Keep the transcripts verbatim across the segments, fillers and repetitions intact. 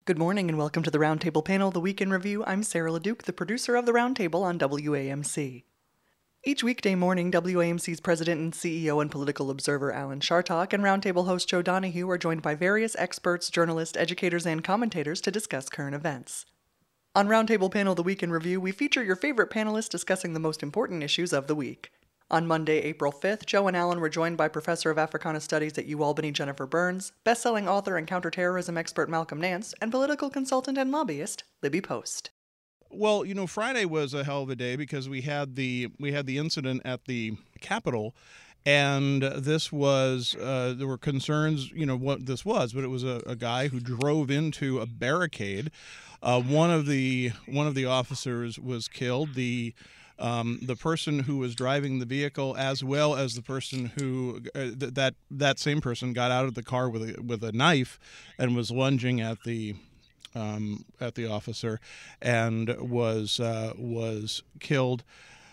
Good morning and welcome to the Roundtable Panel, the Week in Review. I'm Sarah LeDuc, the producer of the Roundtable on W A M C. Each weekday morning, W A M C's president and C E O and political observer Alan Chartock and Roundtable host Joe Donahue are joined by various experts, journalists, educators, and commentators to discuss current events. On Roundtable Panel, the Week in Review, we feature your favorite panelists discussing the most important issues of the week. On Monday, April fifth, Joe and Alan were joined by Professor of Africana Studies at UAlbany Jennifer Burns, best-selling author and counterterrorism expert Malcolm Nance, and political consultant and lobbyist Libby Post. Well, you know, Friday was a hell of a day because we had the we had the incident at the Capitol, and this was uh, there were concerns, you know, what this was, but it was a, a guy who drove into a barricade. Uh, one of the one of the officers was killed. The Um, the person who was driving the vehicle, as well as the person who uh, th- that that same person got out of the car with a, with a knife and was lunging at the um, at the officer and was uh, was killed.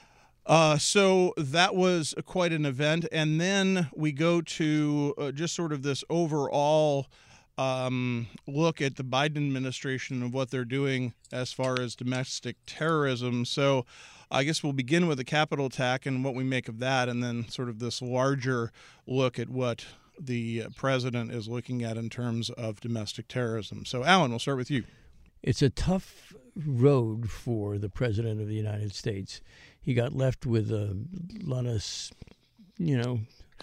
Uh, so that was quite an event, and then we go to uh, just sort of this overall Um, look at the Biden administration and what they're doing as far as domestic terrorism. So I guess we'll begin with the Capitol attack and what we make of that, and then sort of this larger look at what the president is looking at in terms of domestic terrorism. So, Alan, we'll start with you. It's a tough road for the president of the United States. He got left with a lot of, you know,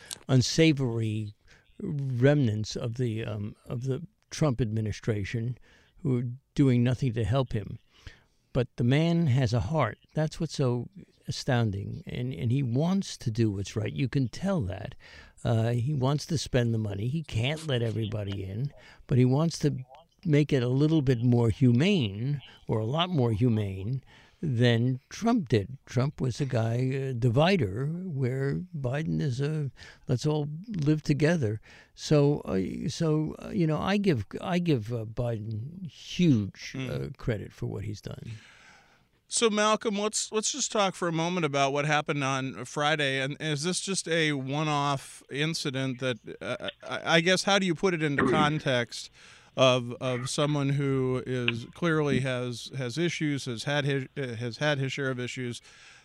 unsavory remnants of the um, of the Trump administration who are doing nothing to help him. But the man has a heart. That's what's so astounding. And, and he wants to do what's right. You can tell that. Uh, he wants to spend the money. He can't let everybody in, but he wants to make it a little bit more humane, or a lot more humane, than Trump did. Trump was a guy, a divider, where Biden is a let's all live together. So, uh, so uh, you know, I give I give uh, Biden huge mm. uh, credit for what he's done. So, Malcolm, let's let's just talk for a moment about what happened on Friday. And is this just a one-off incident that, uh, I guess, how do you put it into context of of someone who is clearly has has issues, has had his has had his share of issues,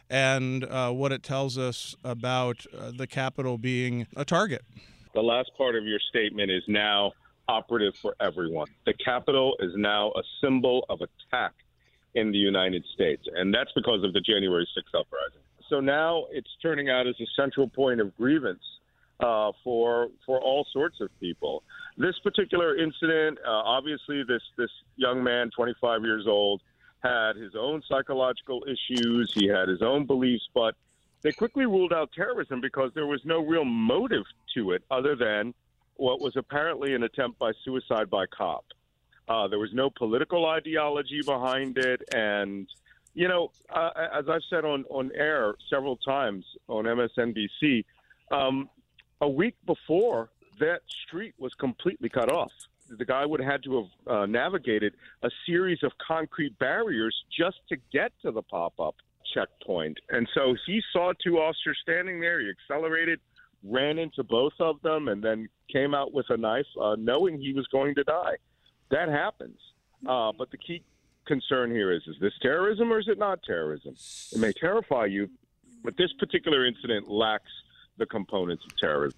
and uh, what it tells us about uh, the Capitol being a target? The last part of your statement is now operative for everyone. The Capitol is now a symbol of attack in the United States, and that's because of the January sixth uprising. So now it's turning out as a central point of grievance uh, for for all sorts of people. This particular incident, uh, obviously this, this young man, twenty-five years old, had his own psychological issues. He had his own beliefs, but they quickly ruled out terrorism because there was no real motive to it other than what was apparently an attempt by suicide by cop. Uh, there was no political ideology behind it. And, you know, uh, as I've said on, on air several times on M S N B C, um, a week before, that street was completely cut off. The guy would have had to have uh, navigated a series of concrete barriers just to get to the pop-up checkpoint. And so he saw two officers standing there. He accelerated, ran into both of them, and then came out with a knife, uh, knowing he was going to die. That happens. Uh, but the key concern here is, is this terrorism or is it not terrorism? It may terrify you, but this particular incident lacks the components of terrorism.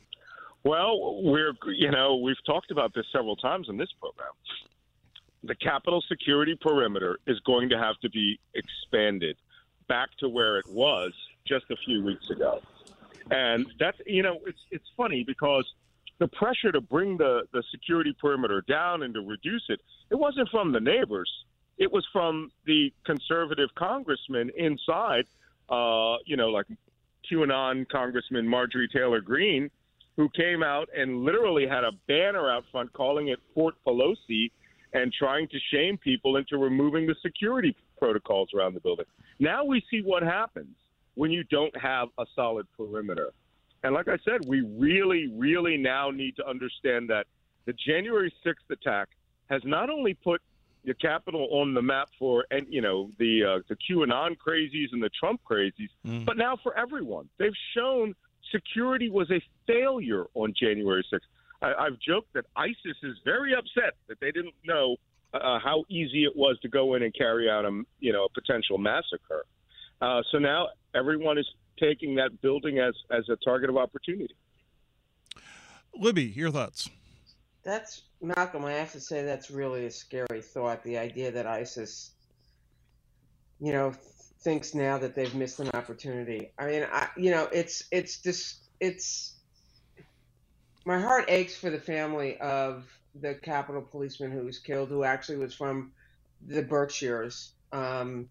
Well, we're, you know, we've talked about this several times in this program. The Capitol security perimeter is going to have to be expanded back to where it was just a few weeks ago. And that's, you know, it's it's funny because the pressure to bring the, the security perimeter down and to reduce it, it wasn't from the neighbors. It was from the conservative congressmen inside, uh, you know, like QAnon Congressman Marjorie Taylor Greene, who came out and literally had a banner out front calling it Fort Pelosi and trying to shame people into removing the security protocols around the building. Now we see what happens when you don't have a solid perimeter. And like I said, we really, really now need to understand that the January sixth attack has not only put the Capitol on the map for, and you know, the uh, the QAnon crazies and the Trump crazies, mm. but now for everyone. They've shown security was a failure on January sixth. I, I've joked that ISIS is very upset that they didn't know uh, how easy it was to go in and carry out a, you know, a potential massacre. Uh, so now everyone is taking that building as, as a target of opportunity. Libby, your thoughts? That's, Malcolm, I have to say that's really a scary thought, the idea that ISIS, you know, thinks now that they've missed an opportunity. I mean, I, you know, it's, it's just, it's, my heart aches for the family of the Capitol policeman who was killed, who actually was from the Berkshires. Um,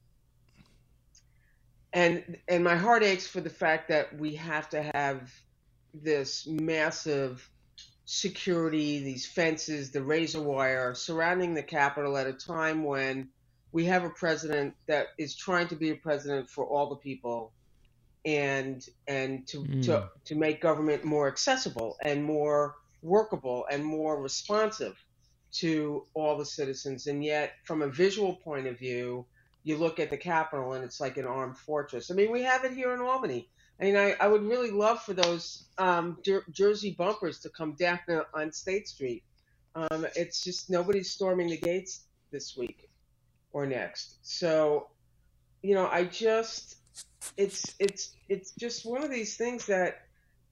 and, and my heart aches for the fact that we have to have this massive security, these fences, the razor wire surrounding the Capitol at a time when we have a president that is trying to be a president for all the people, and and to mm. to to make government more accessible and more workable and more responsive to all the citizens. And yet, from a visual point of view, you look at the Capitol and it's like an armed fortress. I mean, we have it here in Albany. I mean, I, I would really love for those um, Jer- Jersey bumpers to come down on State Street. Um, it's just nobody's storming the gates this week or next. So, you know, I just, it's it's it's just one of these things that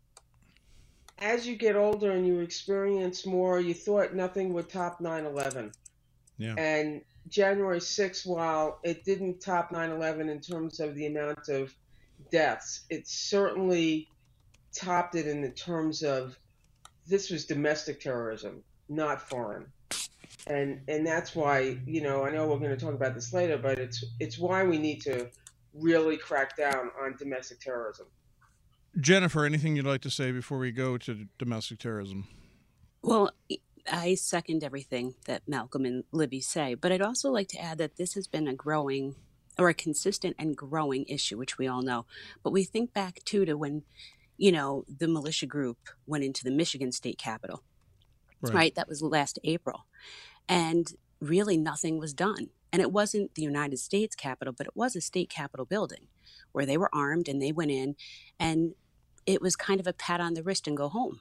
as you get older and you experience more, you thought nothing would top nine eleven. Yeah. And January sixth, while it didn't top nine eleven in terms of the amount of deaths, it certainly topped it in the terms of this was domestic terrorism, not foreign. And and that's why, you know, I know we're going to talk about this later, but it's it's why we need to really crack down on domestic terrorism. Jennifer, anything you'd like to say before we go to domestic terrorism? Well, I second everything that Malcolm and Libby say, but I'd also like to add that this has been a growing or a consistent and growing issue, which we all know. But we think back, too, to when, you know, the militia group went into the Michigan state capitol, right? right? That was last April. And really nothing was done. And it wasn't the United States Capitol, but it was a state capitol building where they were armed and they went in, and it was kind of a pat on the wrist and go home.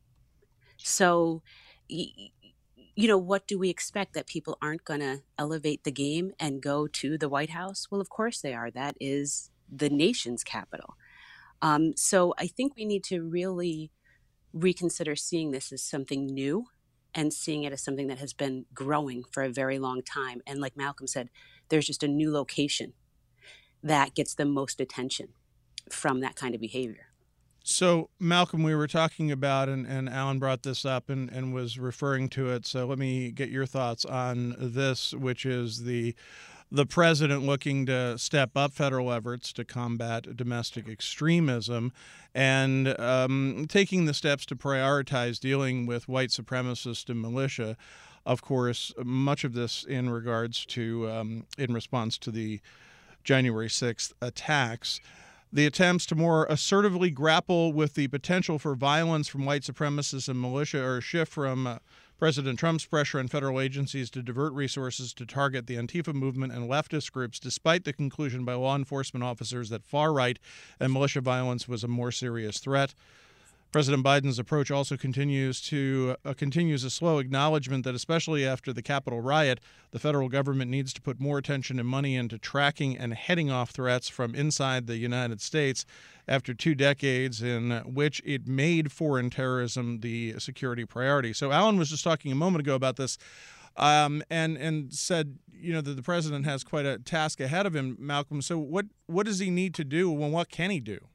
So, you know, what do we expect? That people aren't going to elevate the game and go to the White House? Well, of course they are. That is the nation's capital. Um, so I think we need to really reconsider seeing this as something new and seeing it as something that has been growing for a very long time. And like Malcolm said, there's just a new location that gets the most attention from that kind of behavior. So, Malcolm, we were talking about, and, and Alan brought this up and, and was referring to it, so let me get your thoughts on this, which is the the president looking to step up federal efforts to combat domestic extremism and um, taking the steps to prioritize dealing with white supremacists and militia. Of course, much of this in regards to, um, in response to the January sixth attacks. The attempts to more assertively grapple with the potential for violence from white supremacists and militia are a shift from uh, President Trump's pressure on federal agencies to divert resources to target the Antifa movement and leftist groups, despite the conclusion by law enforcement officers that far-right and militia violence was a more serious threat. President Biden's approach also continues to uh, continues a slow acknowledgement that, especially after the Capitol riot, the federal government needs to put more attention and money into tracking and heading off threats from inside the United States after two decades in which it made foreign terrorism the security priority. So Alan was just talking a moment ago about this um, and, and said, you know, that the president has quite a task ahead of him, Malcolm. So what, what does he need to do, and what can he do?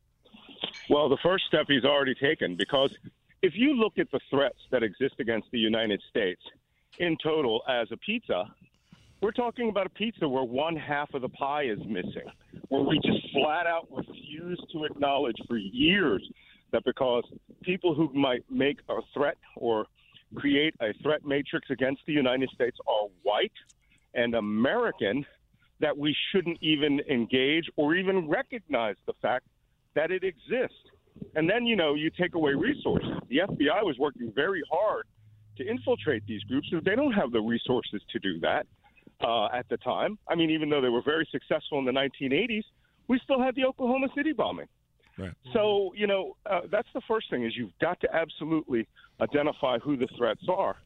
Well, the first step he's already taken, because if you look at the threats that exist against the United States in total as a pizza, we're talking about a pizza where one half of the pie is missing, where we just flat out refuse to acknowledge for years that because people who might make a threat or create a threat matrix against the United States are white and American, that we shouldn't even engage or even recognize the fact that it exists. And then, you know, you take away resources. The F B I was working very hard to infiltrate these groups because they don't have the resources to do that uh, at the time. I mean, even though they were very successful in the nineteen eighties, we still had the Oklahoma City bombing. Right. So, you know, uh, that's the first thing, is you've got to absolutely identify who the threats are.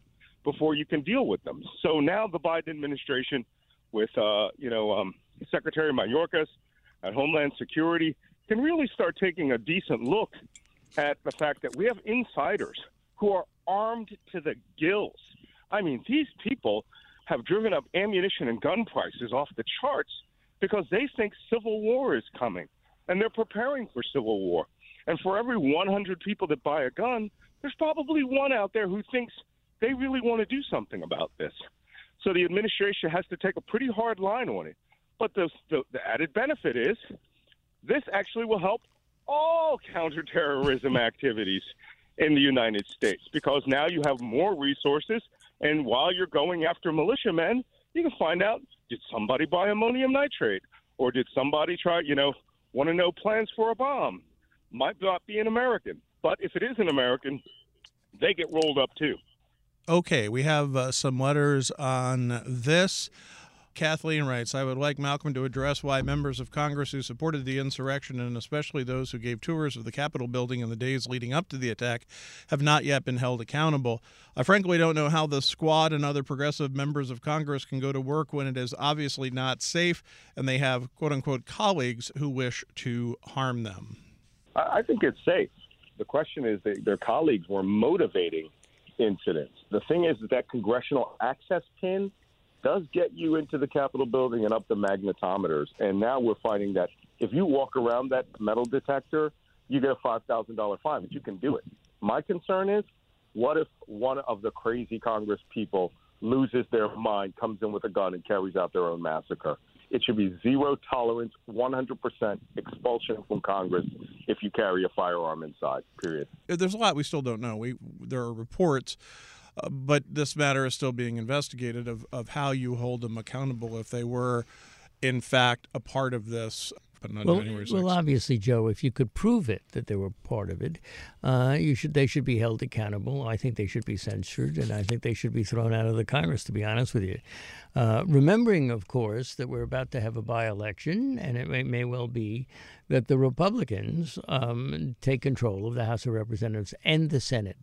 before you can deal with them. So now the Biden administration with, uh, you know, um, Secretary Mayorkas at Homeland Security can really start taking a decent look at the fact that we have insiders who are armed to the gills. I mean, these people have driven up ammunition and gun prices off the charts because they think civil war is coming, and they're preparing for civil war. And for every one hundred people that buy a gun, there's probably one out there who thinks they really want to do something about this. So the administration has to take a pretty hard line on it. But the, the, the added benefit is this actually will help all counterterrorism activities in the United States, because now you have more resources, and while you're going after militiamen, you can find out, did somebody buy ammonium nitrate, or did somebody try, you know, want to know plans for a bomb? Might not be an American, but if it is an American, they get rolled up too. Okay, we have uh, some letters on this. Kathleen writes, I would like Malcolm to address why members of Congress who supported the insurrection, and especially those who gave tours of the Capitol building in the days leading up to the attack, have not yet been held accountable. I frankly don't know how the Squad and other progressive members of Congress can go to work when it is obviously not safe and they have, quote-unquote, colleagues who wish to harm them. I think it's safe. The question is that their colleagues were motivating incidents. The thing is that that congressional access pin does get you into the Capitol building and up the magnetometers. And now we're finding that if you walk around that metal detector, you get a five thousand dollars fine, but you can do it. My concern is, what if one of the crazy Congress people loses their mind, comes in with a gun, and carries out their own massacre? It should be zero tolerance, one hundred percent expulsion from Congress if you carry a firearm inside, period. There's a lot we still don't know. We There are reports, uh, but this matter is still being investigated of, of how you hold them accountable if they were, in fact, a part of this. But not well, January sixth. well, obviously, Joe, if you could prove it that they were part of it, uh, you should they should be held accountable. I think they should be censured, and I think they should be thrown out of the Congress, to be honest with you. Uh, remembering, of course, that we're about to have a by-election, and it may, may well be that the Republicans um, take control of the House of Representatives and the Senate.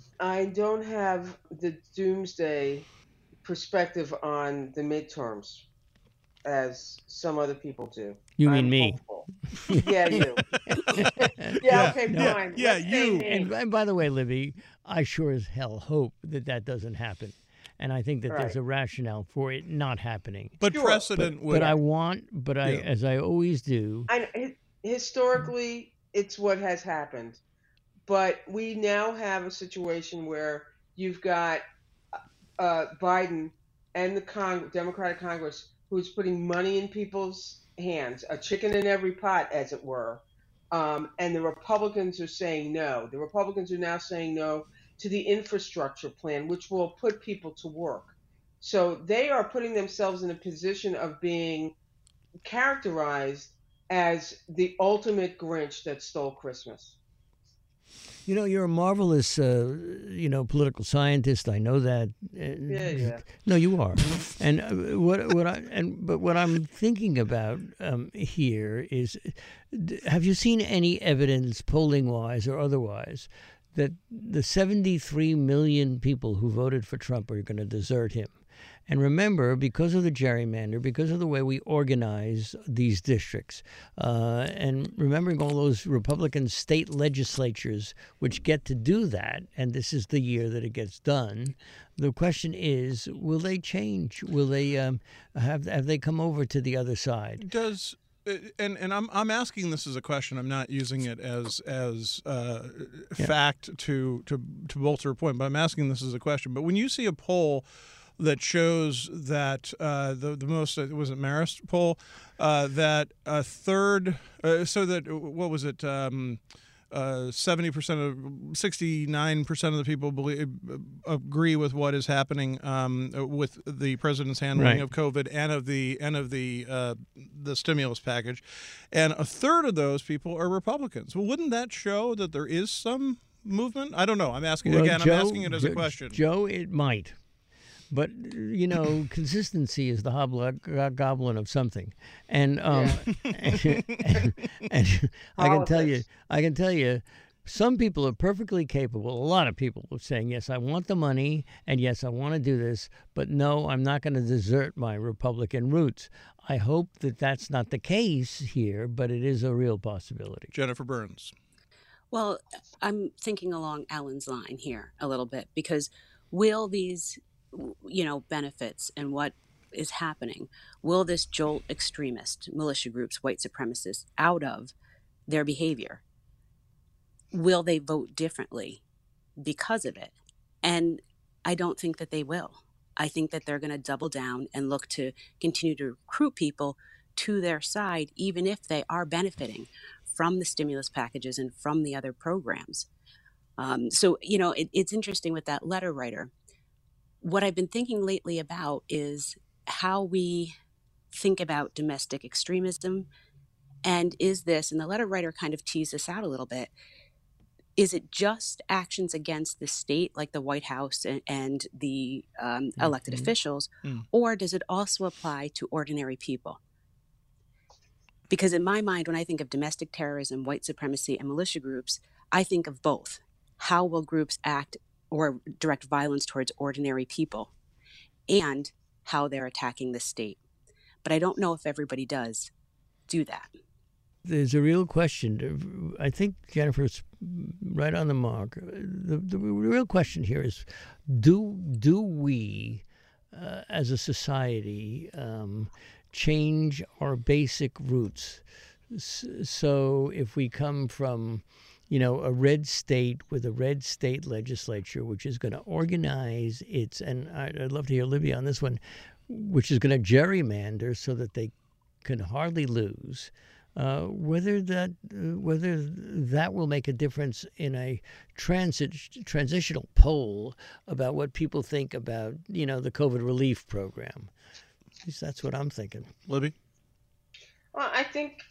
I don't have the doomsday perspective on the midterms as some other people do. You mean I'm me? hopeful. Yeah, you. yeah, Yeah, okay, yeah, fine. yeah, Let's say you. me. And, and by the way, Libby, I sure as hell hope that that doesn't happen. And I think that there's Right. a rationale for it not happening. But Sure. precedent But, would... but I want, but I, Yeah. as I always do, I, hi- historically, it's what has happened. But we now have a situation where you've got uh, Biden and the Cong- Democratic Congress who's putting money in people's hands, a chicken in every pot, as it were. Um, and the Republicans are saying no. The Republicans are now saying no to the infrastructure plan, which will put people to work. So they are putting themselves in a position of being characterized as the ultimate Grinch that stole Christmas. you know, you're a marvelous, uh, you know, political scientist. I know that. Yeah, yeah. No, you are. And uh, what what I and but what I'm thinking about um, here is, d- have you seen any evidence, polling wise or otherwise, that the seventy-three million people who voted for Trump are going to desert him? And remember, because of the gerrymander, because of the way we organize these districts, uh, and remembering all those Republican state legislatures which get to do that, and this is the year that it gets done, the question is, will they change? Will they um, have have they come over to the other side? Does and and I'm I'm asking this as a question. I'm not using it as as uh, Yeah. fact to to to bolster a point, but I'm asking this as a question. But when you see a poll that shows that uh, the the most uh, was it Marist poll uh, that a third uh, so that what was it um, uh, seventy percent of sixty-nine percent of the people believe, agree with what is happening um, with the president's handling Right. of COVID and of the and of the uh, the stimulus package, and a third of those people are Republicans. Well, wouldn't that show that there is some movement? I don't know. I'm asking Well, again. Joe- I'm asking it as a Jo- question. Joe, it might. But, you know, consistency is the hobgoblin of something. And, um, and, and I can tell you, Politics. I can tell you, Some people are perfectly capable, a lot of people, of saying, yes, I want the money, and yes, I want to do this, but no, I'm not going to desert my Republican roots. I hope that that's not the case here, but it is a real possibility. Jennifer Burns. Well, I'm thinking along Alan's line here a little bit, because will these, you know, benefits and what is happening, will this jolt extremist, militia groups, white supremacists out of their behavior? Will they vote differently because of it? And I don't think that they will. I think that they're going to double down and look to continue to recruit people to their side, even if they are benefiting from the stimulus packages and from the other programs. Um, so, you know, it, it's interesting with that letter writer. What I've been thinking lately about is how we think about domestic extremism. And is this, and the letter writer kind of teased this out a little bit, is it just actions against the state, like the White House and, and the um, elected mm-hmm. officials, mm. or does it also apply to ordinary people? Because in my mind, when I think of domestic terrorism, white supremacy, and militia groups, I think of both. How will groups act or direct violence towards ordinary people, and how they're attacking the state? But I don't know if everybody does do that. There's a real question. I think Jennifer's right on the mark. The, the real question here is, do do we, uh, as a society, um, change our basic roots? So if we come from, you know, a red state with a red state legislature, which is going to organize its, and I'd love to hear Libby on this one, which is going to gerrymander so that they can hardly lose. Uh, whether that uh, whether that will make a difference in a transit transitional poll about what people think about, you know, the COVID relief program. At least that's what I'm thinking. Libby? Well, I think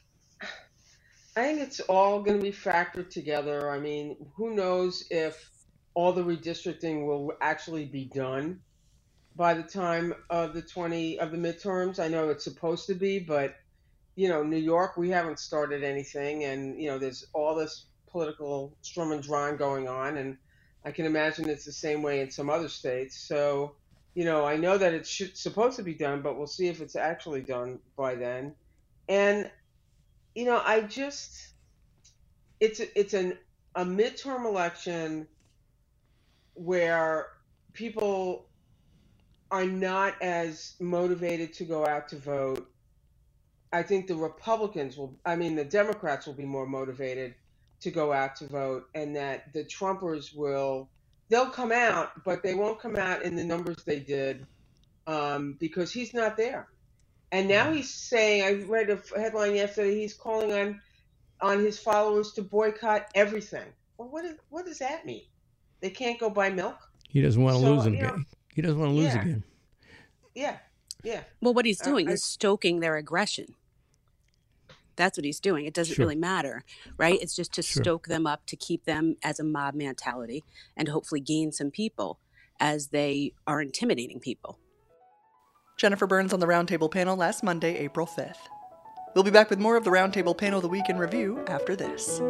I think it's all going to be factored together. I mean, who knows if all the redistricting will actually be done by the time of the twenty of the midterms. I know it's supposed to be, but you know, New York, we haven't started anything, and you know, there's all this political strum and drawn going on, and I can imagine it's the same way in some other states. So, you know, I know that it's should, supposed to be done, but we'll see if it's actually done by then. And you know, I just it's a, it's an a midterm election where people are not as motivated to go out to vote. I think the Republicans will, I mean, the Democrats will be more motivated to go out to vote, and that the Trumpers will, they'll come out, but they won't come out in the numbers they did um, because he's not there. And now he's saying, I read a headline yesterday, he's calling on on his followers to boycott everything. Well, what, is, what does that mean? They can't go buy milk? He doesn't want to so, lose again. Know, he doesn't want to lose yeah. again. Yeah, yeah. Well, what he's doing uh, is stoking their aggression. That's what he's doing. It doesn't Sure. really matter, right? It's just to Sure. stoke them up, to keep them as a mob mentality, and hopefully gain some people as they are intimidating people. Jennifer Burns on the Roundtable panel last Monday, April fifth. We'll be back with more of the Roundtable panel, The Week in Review, after this.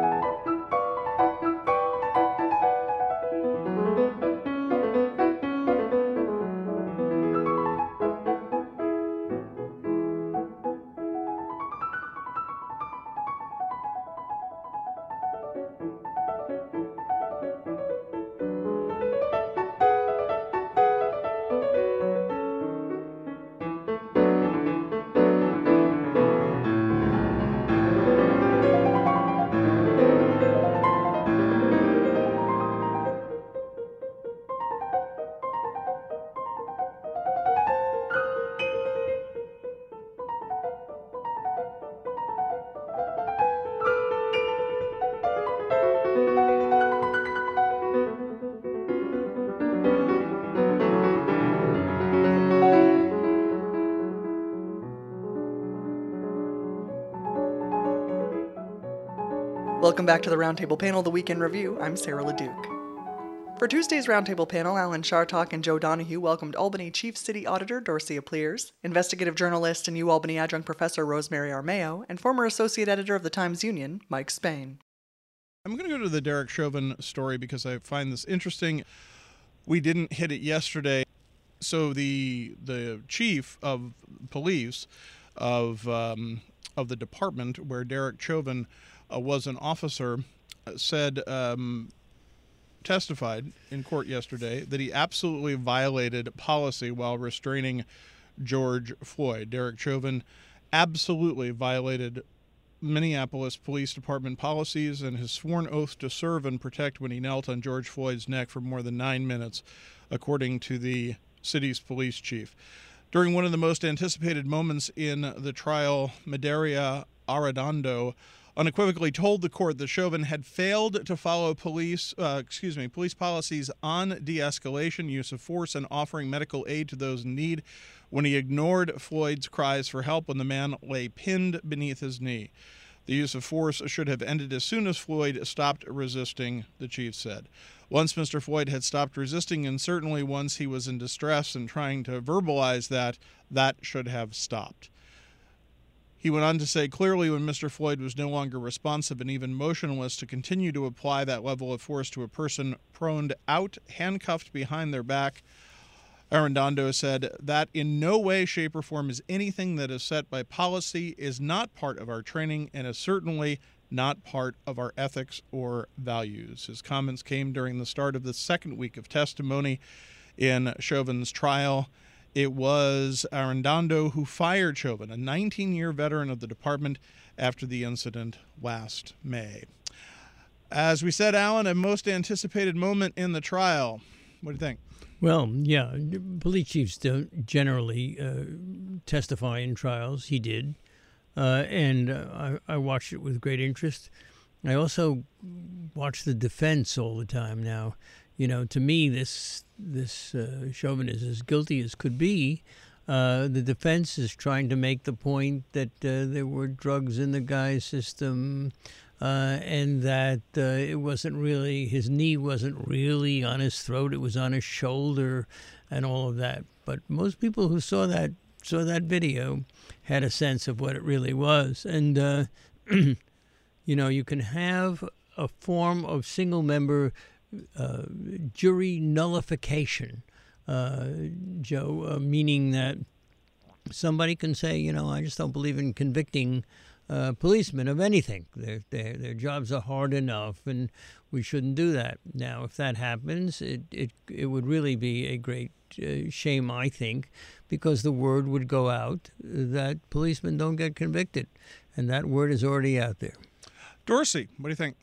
Welcome back to the Roundtable panel, The Week in Review. I'm Sarah LeDuc. For Tuesday's Roundtable panel, Alan Chartock and Joe Donahue welcomed Albany Chief City Auditor Dorcia Pliers, investigative journalist and UAlbany Adjunct Professor Rosemary Armao, and former Associate Editor of the Times-Union, Mike Spain. I'm going to go to the Derek Chauvin story because I find this interesting. We didn't hit it yesterday. So the the chief of police of um, of the department where Derek Chauvin uh, was an officer said um, testified in court yesterday that he absolutely violated policy while restraining George Floyd. Derek Chauvin absolutely violated Minneapolis Police Department policies and his sworn oath to serve and protect when he knelt on George Floyd's neck for more than nine minutes, according to the city's police chief. During one of the most anticipated moments in the trial, Medaria Arradondo unequivocally told the court that Chauvin had failed to follow police, uh, excuse me, police policies on de-escalation, use of force, and offering medical aid to those in need when he ignored Floyd's cries for help when the man lay pinned beneath his knee. The use of force should have ended as soon as Floyd stopped resisting, the chief said. Once Mister Floyd had stopped resisting, and certainly once he was in distress and trying to verbalize that, that should have stopped. He went on to say clearly when Mister Floyd was no longer responsive and even motionless to continue to apply that level of force to a person proned out, handcuffed behind their back. Arradondo said that in no way, shape, or form is anything that is set by policy, is not part of our training, and is certainly not part of our ethics or values. His comments came during the start of the second week of testimony in Chauvin's trial. It was Arradondo who fired Chauvin, a nineteen-year veteran of the department, after the incident last May. As we said, Alan, a most anticipated moment in the trial. What do you think? Well, yeah, police chiefs don't generally uh, testify in trials. He did, uh, and uh, I, I watched it with great interest. I also watch the defense all the time now. You know, to me, this this uh, Chauvin is as guilty as could be. Uh, the defense is trying to make the point that uh, there were drugs in the guy's system, uh, and that uh, it wasn't really, his knee wasn't really on his throat, it was on his shoulder, and all of that. But most people who saw that saw that video had a sense of what it really was. And uh, you know, you can have a form of single-member uh, jury nullification, uh, Joe, uh, meaning that somebody can say, you know, I just don't believe in convicting uh, policemen of anything. Their, their their jobs are hard enough, and we shouldn't do that. Now, if that happens, it it it would really be a great uh, shame, I think, because the word would go out that policemen don't get convicted, and that word is already out there. Dorsey, what do you think?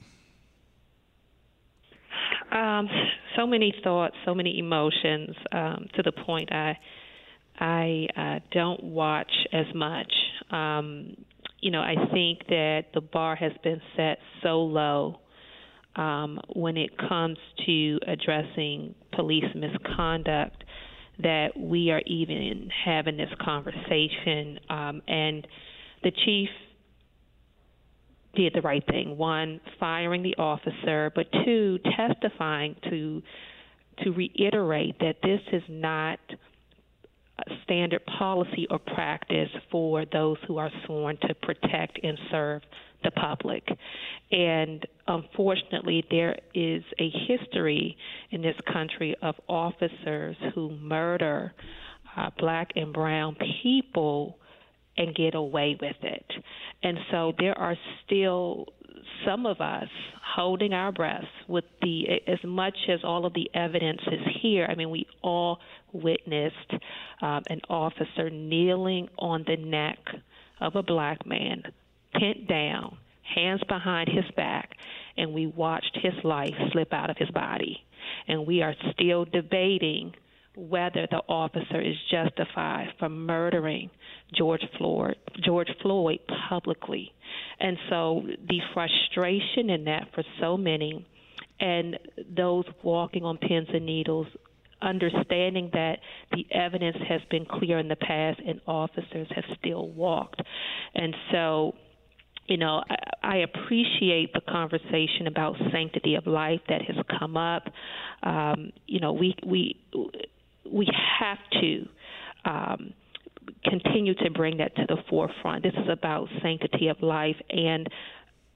Um, so many thoughts, so many emotions. Um, to the point, I I uh, don't watch as much. Um, you know, I think that the bar has been set so low um, when it comes to addressing police misconduct that we are even having this conversation. Um, and the chief did the right thing. One, firing the officer, but two, testifying to to reiterate that this is not a standard policy or practice for those who are sworn to protect and serve the public. And unfortunately, there is a history in this country of officers who murder uh, black and brown people and get away with it. And so there are still some of us holding our breaths with the, as much as all of the evidence is here. I mean, we all witnessed um, an officer kneeling on the neck of a black man, pinned down, hands behind his back, and we watched his life slip out of his body. And we are still debating whether the officer is justified for murdering George Floyd, George Floyd publicly. And so the frustration in that for so many, and those walking on pins and needles, understanding that the evidence has been clear in the past and officers have still walked. And so, you know, I, I appreciate the conversation about sanctity of life that has come up. Um, you know, we we we have to um, continue to bring that to the forefront. This is about sanctity of life, and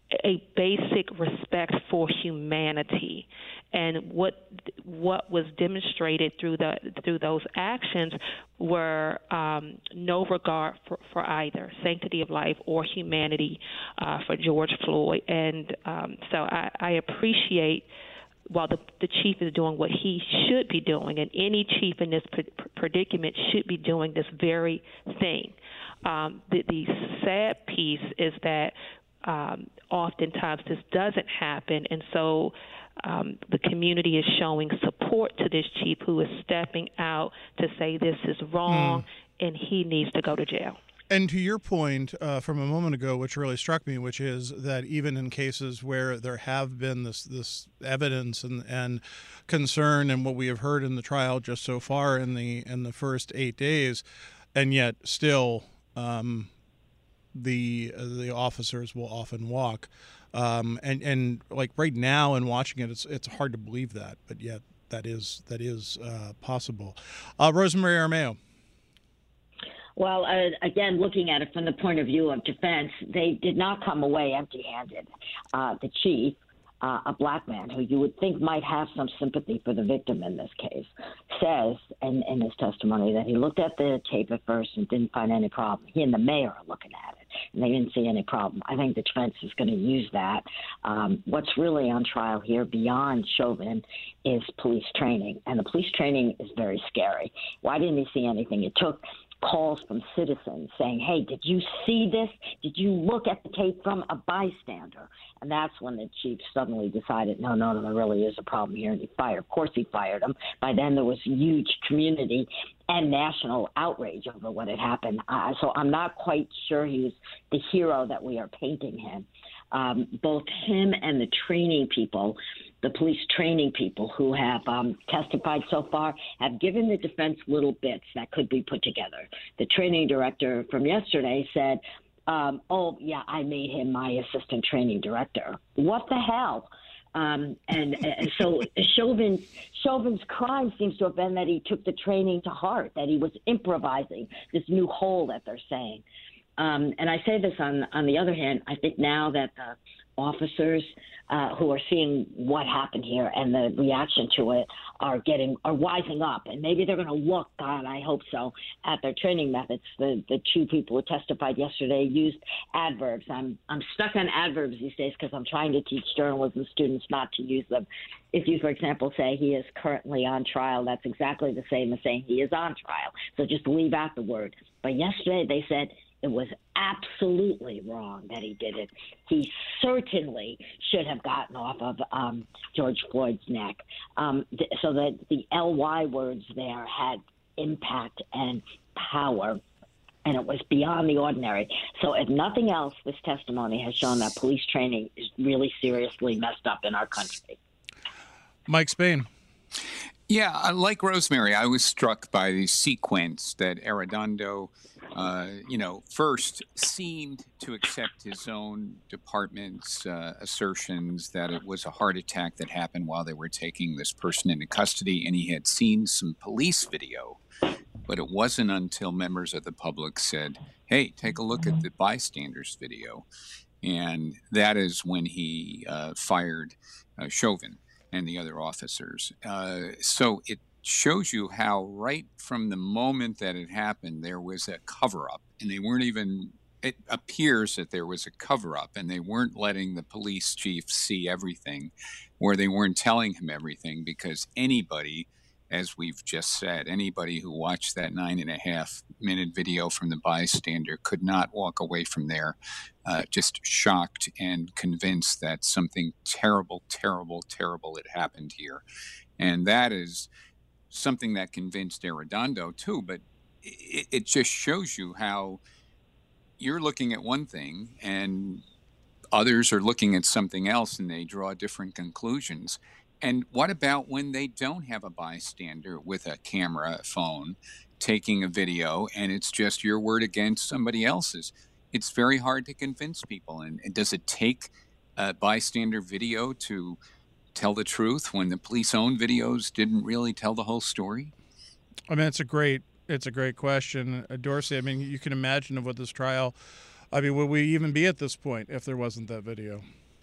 a basic respect for humanity. And what what was demonstrated through the through those actions were um, no regard for, for either sanctity of life or humanity uh, for George Floyd. And um, so I, I appreciate, while the, the chief is doing what he should be doing, and any chief in this pr- predicament should be doing this very thing. Um, the, the sad piece is that um, oftentimes this doesn't happen, and so um, the community is showing support to this chief who is stepping out to say this is wrong mm. and he needs to go to jail. And to your point uh, from a moment ago, which really struck me, which is that even in cases where there have been this this evidence and, and concern, and what we have heard in the trial just so far in the in the first eight days, and yet still um, the uh, the officers will often walk, um, and and like right now in watching it, it's it's hard to believe that, but yet that is that is uh, possible. Uh, Rosemary Armao. Well, uh, again, looking at it from the point of view of defense, they did not come away empty-handed. Uh, the chief, uh, a black man who you would think might have some sympathy for the victim in this case, says in, in his testimony that he looked at the tape at first and didn't find any problem. He and the mayor are looking at it, and they didn't see any problem. I think the defense is going to use that. Um, what's really on trial here beyond Chauvin is police training, and the police training is very scary. Why didn't he see anything? It took calls from citizens saying, hey, did you see this? Did you look at the tape from a bystander? And that's when the chief suddenly decided, no, no, no, there really is a problem here, and he fired. Of course he fired him. By then there was huge community and national outrage over what had happened. Uh, so I'm not quite sure he was the hero that we are painting him. Um, both him and the training people, the police training people who have um, testified so far, have given the defense little bits that could be put together. The training director from yesterday said, um, oh, yeah, I made him my assistant training director. What the hell? Um, and uh, so Chauvin's, Chauvin's crime seems to have been that he took the training to heart, that he was improvising this new whole that they're saying. Um, and I say this on on the other hand, I think now that the officers uh, who are seeing what happened here and the reaction to it are getting are wising up, and maybe they're going to look, God, I hope so, at their training methods. The the two people who testified yesterday used adverbs. I'm I'm stuck on adverbs these days because I'm trying to teach journalism students not to use them. If you, for example, say he is currently on trial, that's exactly the same as saying he is on trial. So just leave out the word. But yesterday they said it was absolutely wrong that he did it. He certainly should have gotten off of um, George Floyd's neck. Um, th- so that the L Y words there had impact and power, and it was beyond the ordinary. So if nothing else, this testimony has shown that police training is really seriously messed up in our country. Mike Spain. Yeah, like Rosemary, I was struck by the sequence that Arredondo, uh, you know, first seemed to accept his own department's uh, assertions that it was a heart attack that happened while they were taking this person into custody, and he had seen some police video. But it wasn't until members of the public said, hey, take a look at the bystanders video. And that is when he uh, fired uh, Chauvin and the other officers. Uh, so it shows you how right from the moment that it happened, there was a cover-up, and they weren't even, it appears that there was a cover-up, and they weren't letting the police chief see everything, or they weren't telling him everything, because anybody, as we've just said, anybody who watched that nine and a half minute video from the bystander could not walk away from there uh, just shocked and convinced that something terrible, terrible, terrible had happened here. And that is something that convinced Arredondo too, but it, it just shows you how you're looking at one thing and others are looking at something else, and they draw different conclusions. And what about when they don't have a bystander with a camera phone taking a video, and it's just your word against somebody else's? It's very hard to convince people. And, and does it take a bystander video to tell the truth when the police-owned videos didn't really tell the whole story? I mean, it's a great, it's a great question, uh, Dorsey. I mean, you can imagine of what this trial I mean, would we even be at this point if there wasn't that video?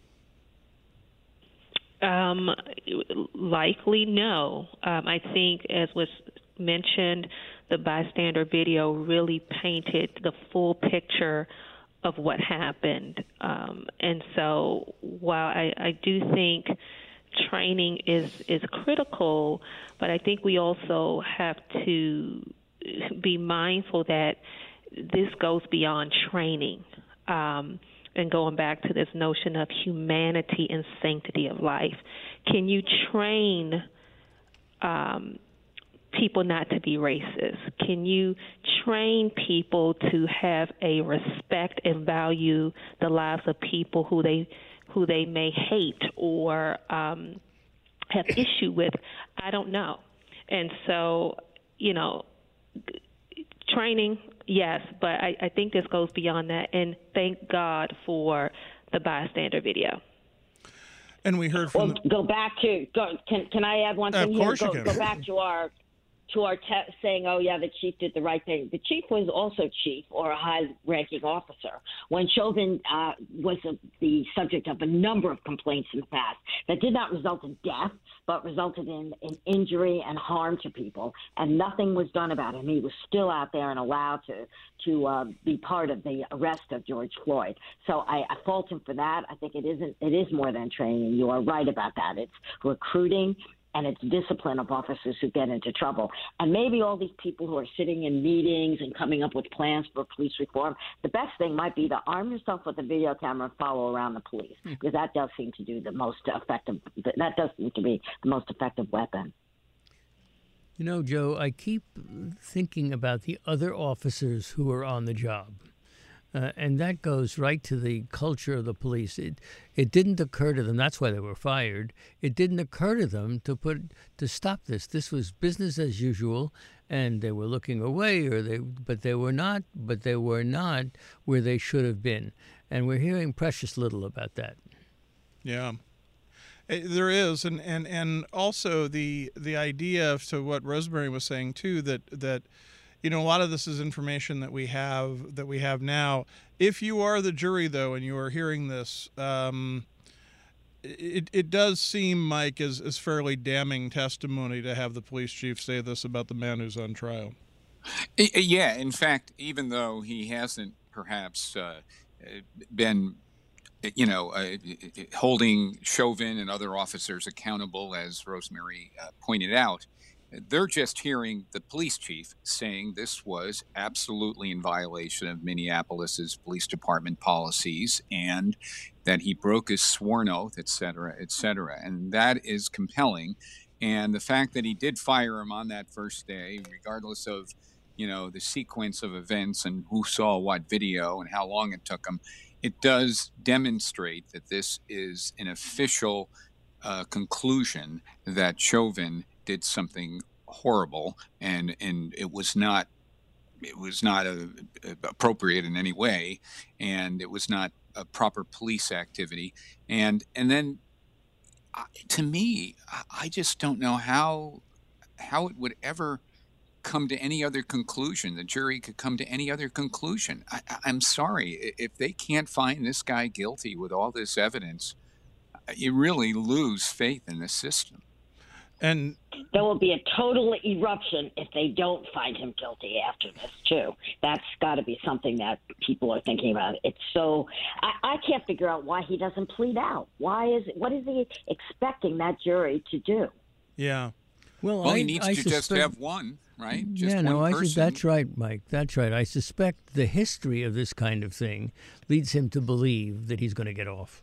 Um, likely no. Um, I think, as was mentioned, the bystander video really painted the full picture of what happened. Um, and so while I, I do think training is, is critical, but I think we also have to be mindful that this goes beyond training. Um, and going back to this notion of humanity and sanctity of life. Can you train um, people not to be racist? Can you train people to have a respect and value the lives of people who they who they may hate or um, have issue with? I don't know. And so, you know, training, yes, but I, I think this goes beyond that, and thank God for the bystander video. And we heard from well, the... go back to go. Can can I add one thing of here? Course go, you can. Go back to our to our te- saying, oh yeah, the chief did the right thing. The chief was also chief or a high-ranking officer. When Chauvin uh, was a, the subject of a number of complaints in the past that did not result in death, but resulted in, in injury and harm to people, and nothing was done about him. He was still out there and allowed to to uh, be part of the arrest of George Floyd. So I, I fault him for that. I think it isn't. It is more than training. You are right about that. It's recruiting. And it's discipline of officers who get into trouble. And maybe all these people who are sitting in meetings and coming up with plans for police reform, the best thing might be to arm yourself with a video camera and follow around the police, mm. because that does seem to do the most effective, that does seem to be the most effective weapon. You know, Joe, I keep thinking about the other officers who are on the job. Uh, and that goes right to the culture of the police. It it didn't occur to them. That's why they were fired. It didn't occur to them to put to stop this. This was business as usual, and they were looking away, or they but they were not. But they were not where they should have been, and we're hearing precious little about that. Yeah, there is, and and and also the the idea to what Rosemary was saying too, that that. You know, a lot of this is information that we have that we have now. If you are the jury, though, and you are hearing this, um, it it does seem, Mike, as, as fairly damning testimony to have the police chief say this about the man who's on trial. Yeah, in fact, even though he hasn't perhaps uh, been, you know, uh, holding Chauvin and other officers accountable, as Rosemary uh, pointed out, they're just hearing the police chief saying this was absolutely in violation of Minneapolis's police department policies and that he broke his sworn oath, et cetera, et cetera. And that is compelling. And the fact that he did fire him on that first day, regardless of, you know, the sequence of events and who saw what video and how long it took him, it does demonstrate that this is an official uh, conclusion that Chauvin did something horrible, and and it was not it was not a, a appropriate in any way, and it was not a proper police activity, and and then uh, to me, I just don't know how how it would ever come to any other conclusion. The jury could come to any other conclusion. I, I'm sorry, if they can't find this guy guilty with all this evidence, you really lose faith in the system. And there will be a total eruption if they don't find him guilty after this, too. That's got to be something that people are thinking about. It's so I, I can't figure out why he doesn't plead out. Why is what is he expecting that jury to do? Yeah. Well, well I, he needs I to suspect, just have one, right? Just yeah, no, one I person. Said, that's right, Mike. That's right. I suspect the history of this kind of thing leads him to believe that he's going to get off.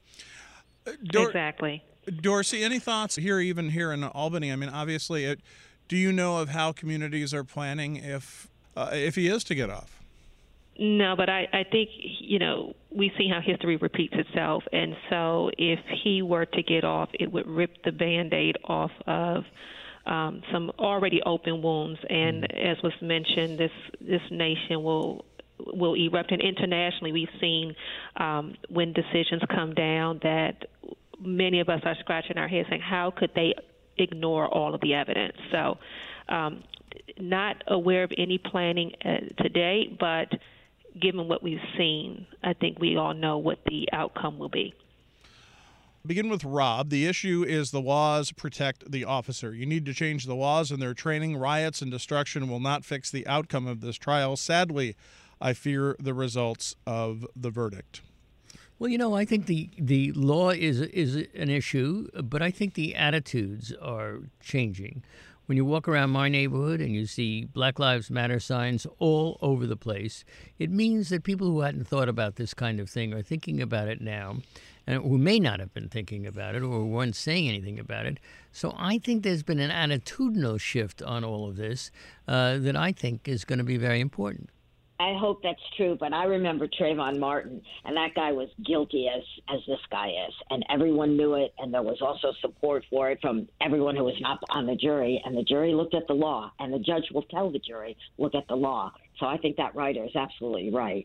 Uh, Dor- exactly. Dorsey, any thoughts here, even here in Albany? I mean, obviously, it, do you know of how communities are planning if uh, if he is to get off? No, but I, I think, you know, we see how history repeats itself. And so if he were to get off, it would rip the Band-Aid off of um, some already open wounds. And mm-hmm. as was mentioned, this this nation will will erupt. And internationally, we've seen um, when decisions come down that many of us are scratching our heads saying, how could they ignore all of the evidence? So um, not aware of any planning uh, to date, but given what we've seen, I think we all know what the outcome will be. Begin with Rob. The issue is the laws protect the officer. You need to change the laws and their training. Riots and destruction will not fix the outcome of this trial. Sadly, I fear the results of the verdict. Well, you know, I think the, the law is is an issue, but I think the attitudes are changing. When you walk around my neighborhood and you see Black Lives Matter signs all over the place, it means that people who hadn't thought about this kind of thing are thinking about it now, and who may not have been thinking about it or weren't saying anything about it. So I think there's been an attitudinal shift on all of this uh, that I think is going to be very important. I hope that's true, but I remember Trayvon Martin, and that guy was guilty as as this guy is, and everyone knew it, and there was also support for it from everyone who was not on the jury, and the jury looked at the law, and the judge will tell the jury, look at the law. So I think that writer is absolutely right.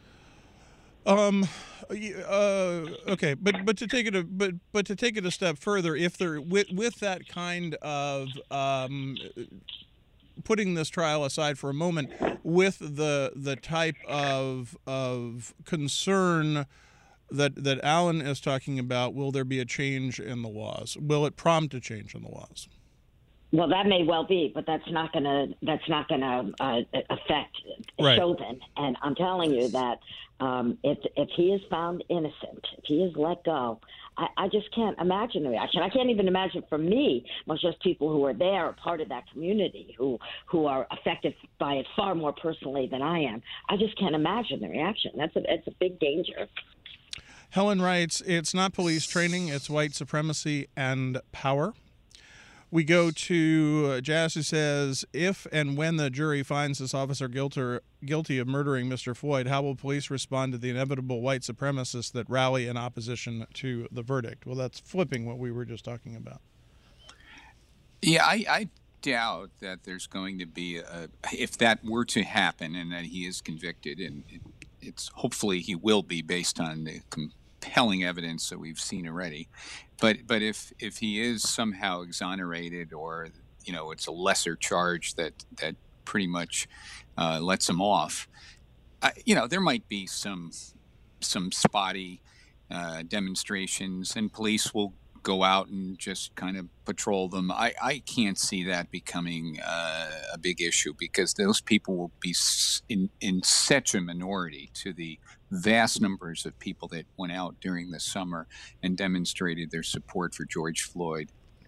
Um, uh, okay, but but to take it a but but to take it a step further, if there with with that kind of um. putting this trial aside for a moment, with the the type of of concern that that Alan is talking about, will there be a change in the laws? Will it prompt a change in the laws? Well, that may well be, but that's not going to that's not going to uh, affect right. Chauvin. And I'm telling you that um, if if he is found innocent, if he is let go, I, I just can't imagine the reaction. I can't even imagine for me, much less people who are there, or part of that community, who who are affected by it far more personally than I am. I just can't imagine the reaction. That's a it's a big danger. Helen writes, it's not police training, it's white supremacy and power. We go to Jazz, who says, if and when the jury finds this officer guilty, guilty of murdering Mister Floyd, how will police respond to the inevitable white supremacists that rally in opposition to the verdict? Well, that's flipping what we were just talking about. Yeah, I, I doubt that there's going to be a, if that were to happen and that he is convicted, and it, it's hopefully he will be based on the compelling evidence that we've seen already. But but if if he is somehow exonerated, or you know it's a lesser charge that that pretty much uh, lets him off, I, you know there might be some some spotty uh, demonstrations, and police will go out and just kind of patrol them. I, I can't see that becoming uh, a big issue, because those people will be in, in such a minority to the vast numbers of people that went out during the summer and demonstrated their support for George Floyd.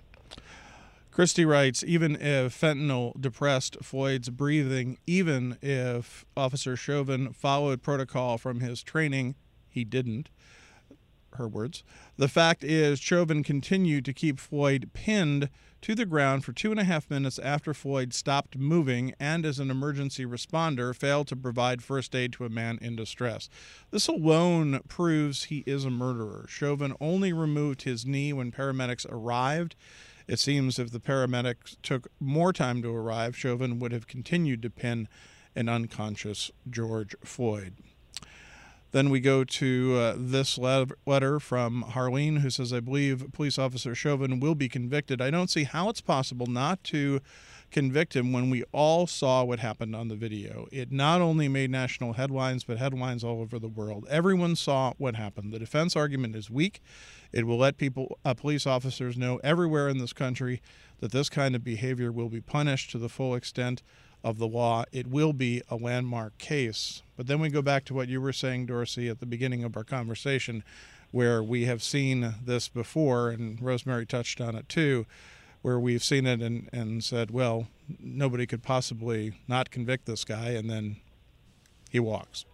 Christy writes, even if fentanyl depressed Floyd's breathing, even if Officer Chauvin followed protocol from his training, he didn't. Her words. The fact is, Chauvin continued to keep Floyd pinned to the ground for two and a half minutes after Floyd stopped moving, and as an emergency responder, failed to provide first aid to a man in distress. This alone proves he is a murderer. Chauvin only removed his knee when paramedics arrived. It seems if the paramedics took more time to arrive, Chauvin would have continued to pin an unconscious George Floyd. Then we go to uh, this letter from Harleen, who says, I believe police officer Chauvin will be convicted. I don't see how it's possible not to convict him when we all saw what happened on the video. It not only made national headlines, but headlines all over the world. Everyone saw what happened. The defense argument is weak. It will let people, uh, police officers know everywhere in this country that this kind of behavior will be punished to the full extent of the law. It will be a landmark case. But then we go back to what you were saying, Dorsey, at the beginning of our conversation, where we have seen this before, and Rosemary touched on it too, where we've seen it and, and said, well, nobody could possibly not convict this guy, and then he walks.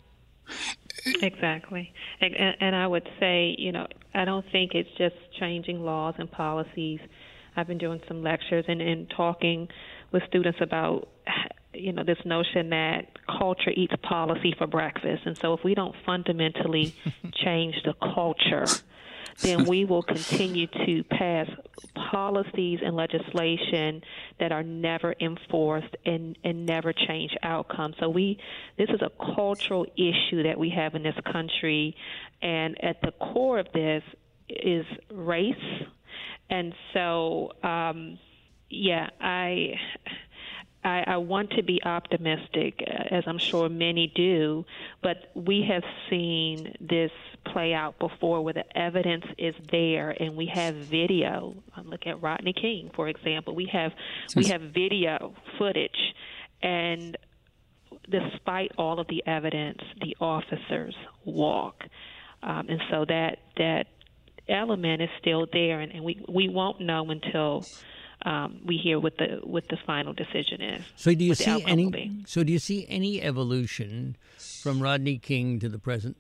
Exactly. And, and I would say, you know, I don't think it's just changing laws and policies. I've been doing some lectures and, and talking with students about, you know, this notion that culture eats policy for breakfast. And so if we don't fundamentally change the culture, then we will continue to pass policies and legislation that are never enforced and, and never change outcomes. So we, this is a cultural issue that we have in this country, and at the core of this is race. And so, um, yeah, I... I, I want to be optimistic, as I'm sure many do, but we have seen this play out before where the evidence is there and we have video. Look at Rodney King, for example. We have we have video footage, and despite all of the evidence, the officers walk. Um, and so that that element is still there, and, and we, we won't know until um, we hear what the what the final decision is. So do you see any? So do you see any evolution from Rodney King to the present?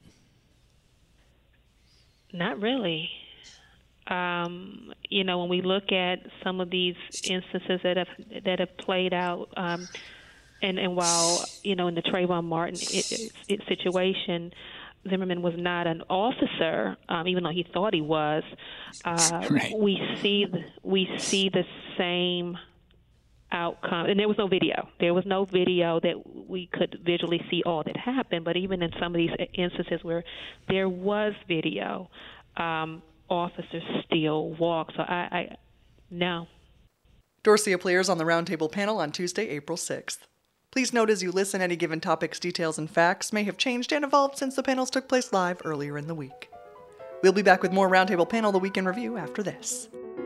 Not really. Um, you know, when we look at some of these instances that have that have played out, um, and and while you know in the Trayvon Martin it, it, it situation, Zimmerman was not an officer, um, even though he thought he was. Uh, right. We see the, we see the same outcome, and there was no video. There was no video that we could visually see all that happened. But even in some of these instances where there was video, um, officers still walk. So I, I no. Dorcia Pliers on the Roundtable panel on Tuesday, April sixth. Please note as you listen, any given topic's details and facts may have changed and evolved since the panels took place live earlier in the week. We'll be back with more Roundtable Panel The Week in Review after this.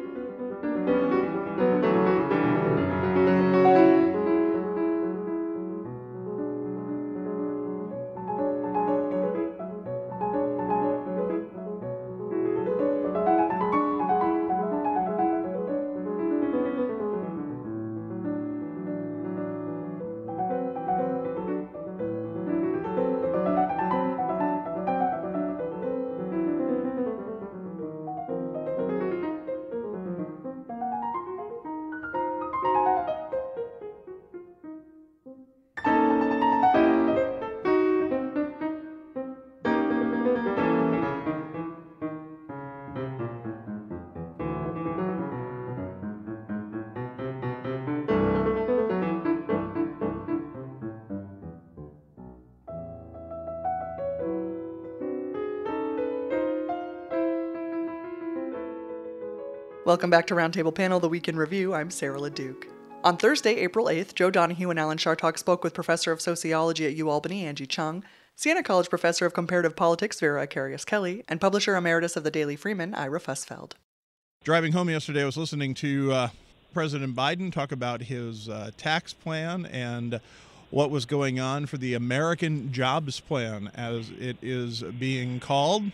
Welcome back to Roundtable Panel, The Week in Review. I'm Sarah LeDuc. On Thursday, April eighth, Joe Donahue and Alan Chartock spoke with Professor of Sociology at UAlbany, Angie Chung, Siena College Professor of Comparative Politics, Vera Icarius Kelly, and Publisher Emeritus of the Daily Freeman, Ira Fussfeld. Driving home yesterday, I was listening to uh, President Biden talk about his uh, tax plan and what was going on for the American Jobs Plan, as it is being called.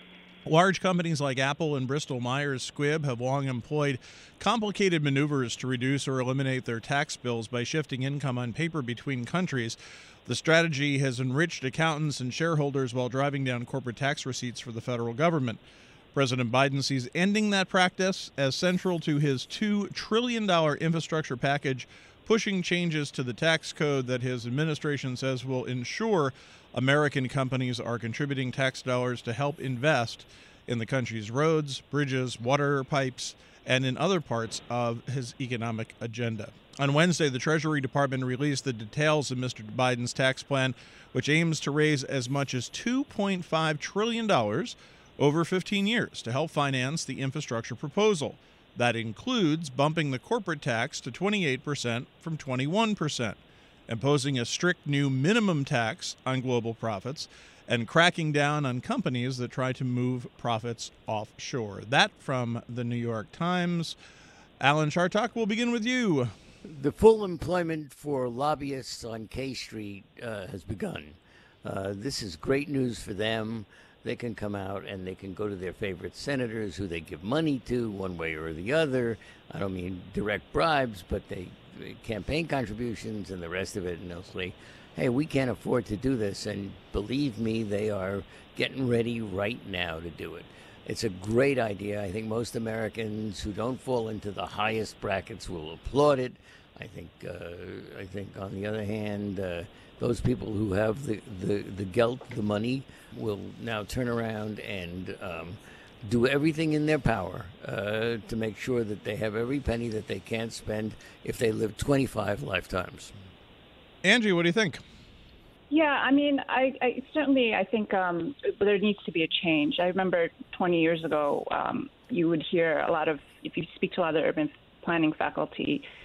Large companies like Apple and Bristol-Myers Squibb have long employed complicated maneuvers to reduce or eliminate their tax bills by shifting income on paper between countries. The strategy has enriched accountants and shareholders while driving down corporate tax receipts for the federal government. President Biden sees ending that practice as central to his two trillion dollars infrastructure package, pushing changes to the tax code that his administration says will ensure American companies are contributing tax dollars to help invest in the country's roads, bridges, water pipes, and in other parts of his economic agenda. On Wednesday, the Treasury Department released the details of Mister Biden's tax plan, which aims to raise as much as two point five trillion dollars over fifteen years to help finance the infrastructure proposal. That includes bumping the corporate tax to twenty-eight percent from twenty-one percent. Imposing a strict new minimum tax on global profits, and cracking down on companies that try to move profits offshore. That from the New York Times. Alan Chartock, we'll begin with you. The full employment for lobbyists on K Street uh, has begun. Uh, this is great news for them. They can come out and they can go to their favorite senators who they give money to one way or the other. I don't mean direct bribes, but they campaign contributions and the rest of it, and they'll say, hey, we can't afford to do this, and believe me, they are getting ready right now to do it. It's a great idea. I think most Americans who don't fall into the highest brackets will applaud it. I think, uh, I think on the other hand, uh, those people who have the, the, the gelt, the money, will now turn around and um, do everything in their power uh, to make sure that they have every penny that they can't spend if they live twenty-five lifetimes. Angie, what do you think? Yeah, I mean, I, I certainly I think um, there needs to be a change. I remember twenty years ago, um, you would hear a lot of, if you speak to a lot of urban planning faculty,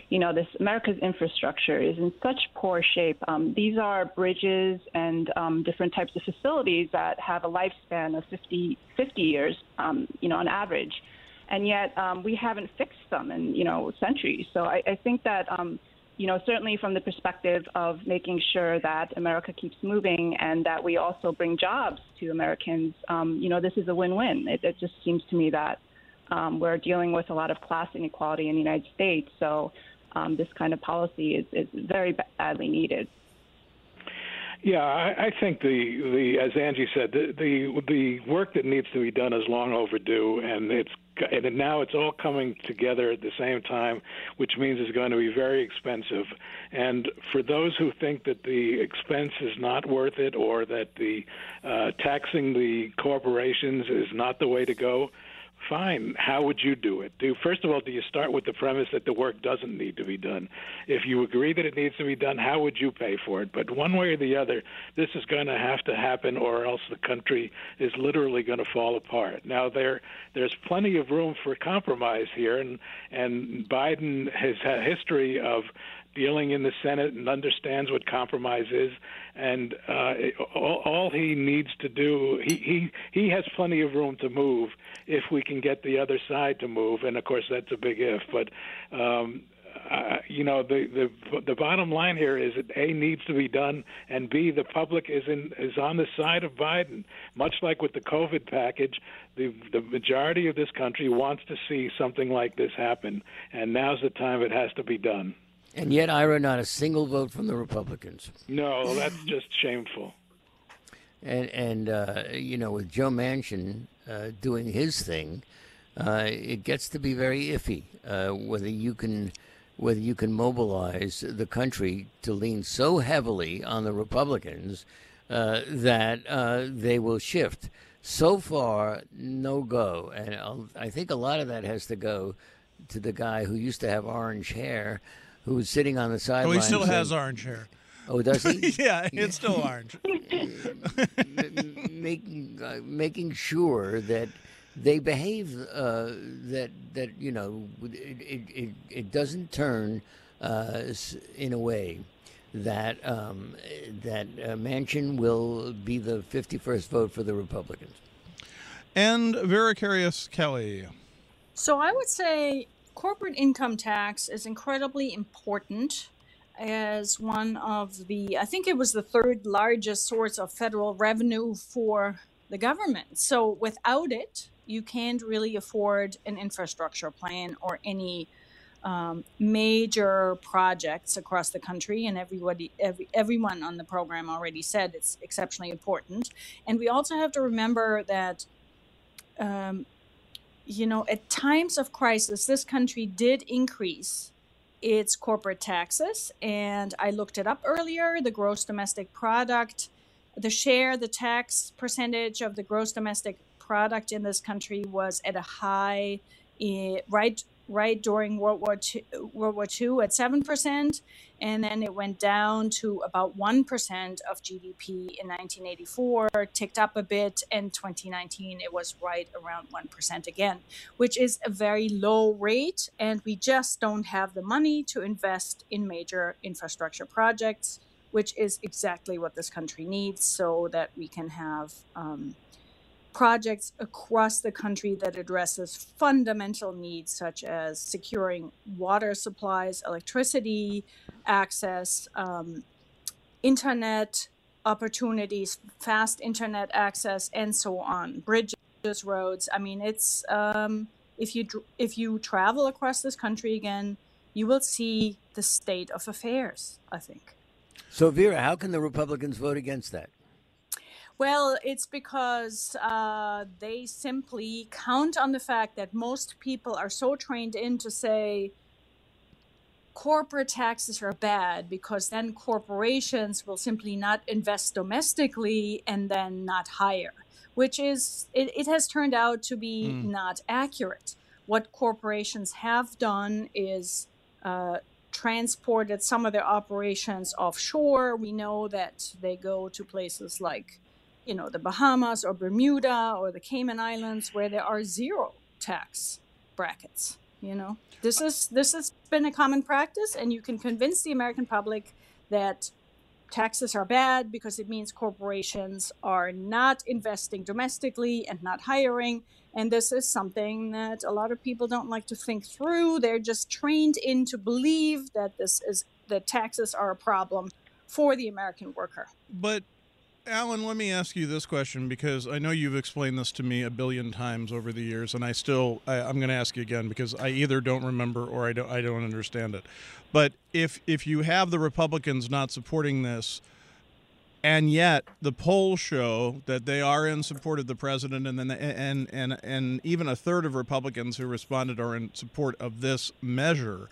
you know, this America's infrastructure is in such poor shape. Um, these are bridges and um, different types of facilities that have a lifespan of fifty, fifty years, um, you know, on average. And yet um, we haven't fixed them in, you know, centuries. So I, I think that, um, you know, certainly from the perspective of making sure that America keeps moving and that we also bring jobs to Americans, um, you know, this is a win-win. It, it just seems to me that um, we're dealing with a lot of class inequality in the United States. So Um, this kind of policy is, is very badly needed. Yeah, I, I think the, the as Angie said, the, the the work that needs to be done is long overdue, and it's and now it's all coming together at the same time, which means it's going to be very expensive. And for those who think that the expense is not worth it, or that the uh, taxing the corporations is not the way to go, fine. How would you do it? Do first of all, do you start with the premise that the work doesn't need to be done? If you agree that it needs to be done, how would you pay for it? But one way or the other, this is going to have to happen, or else the country is literally going to fall apart. Now, there there's plenty of room for compromise here, and and Biden has had a history of dealing in the Senate and understands what compromise is, and uh, all, all he needs to do, he, he he has plenty of room to move if we can get the other side to move, and of course that's a big if. But um, uh, you know, the, the the bottom line here is that A, needs to be done, and B, the public is in is on the side of Biden. Much like with the COVID package, the the majority of this country wants to see something like this happen, and now's the time it has to be done. And yet, Ira, not a single vote from the Republicans. No, that's just shameful. And, and uh, you know, with Joe Manchin uh, doing his thing, uh, it gets to be very iffy uh, whether you can whether you can mobilize the country to lean so heavily on the Republicans uh, that uh, they will shift. So far, no go. And I'll, I think a lot of that has to go to the guy who used to have orange hair, who was sitting on the sideline. Oh, he still saying, has orange hair. Oh, does he? Yeah, it's still orange. making uh, making sure that they behave, uh, that that you know it it, it doesn't turn uh, in a way that um, that uh, Manchin will be the fifty-first vote for the Republicans. And Vera Carius-Kelly. So I would say corporate income tax is incredibly important as one of the, I think it was the third largest source of federal revenue for the government. So without it, you can't really afford an infrastructure plan or any um, major projects across the country. And everybody, every, everyone on the program already said it's exceptionally important. And we also have to remember that um, you know, at times of crisis, this country did increase its corporate taxes. And I looked it up earlier, the gross domestic product, the share, the tax percentage of the gross domestic product in this country was at a high, uh, right right during World War Two, World War Two at seven percent, and then it went down to about one percent of G D P in nineteen eighty-four, ticked up a bit, and twenty nineteen it was right around one percent again, which is a very low rate, and we just don't have the money to invest in major infrastructure projects, which is exactly what this country needs so that we can have um, projects across the country that addresses fundamental needs such as securing water supplies, electricity access, um, internet opportunities, fast internet access, and so on, bridges, roads. I mean, it's um, if you if you travel across this country again, you will see the state of affairs, I think. So, Vera, how can the Republicans vote against that? Well, it's because uh, they simply count on the fact that most people are so trained in to say corporate taxes are bad because then corporations will simply not invest domestically and then not hire, which is, it, it has turned out to be mm. not accurate. What corporations have done is uh, transported some of their operations offshore. We know that they go to places like, you know, the Bahamas or Bermuda or the Cayman Islands where there are zero tax brackets. You know, this is this has been a common practice, and you can convince the American public that taxes are bad because it means corporations are not investing domestically and not hiring. And this is something that a lot of people don't like to think through. They're just trained in to believe that this is that taxes are a problem for the American worker. But Alan, let me ask you this question, because I know you've explained this to me a billion times over the years, and I still I, I'm going to ask you again because I either don't remember or I don't I don't understand it. But if if you have the Republicans not supporting this, and yet the polls show that they are in support of the president, and then and and and even a third of Republicans who responded are in support of this measure,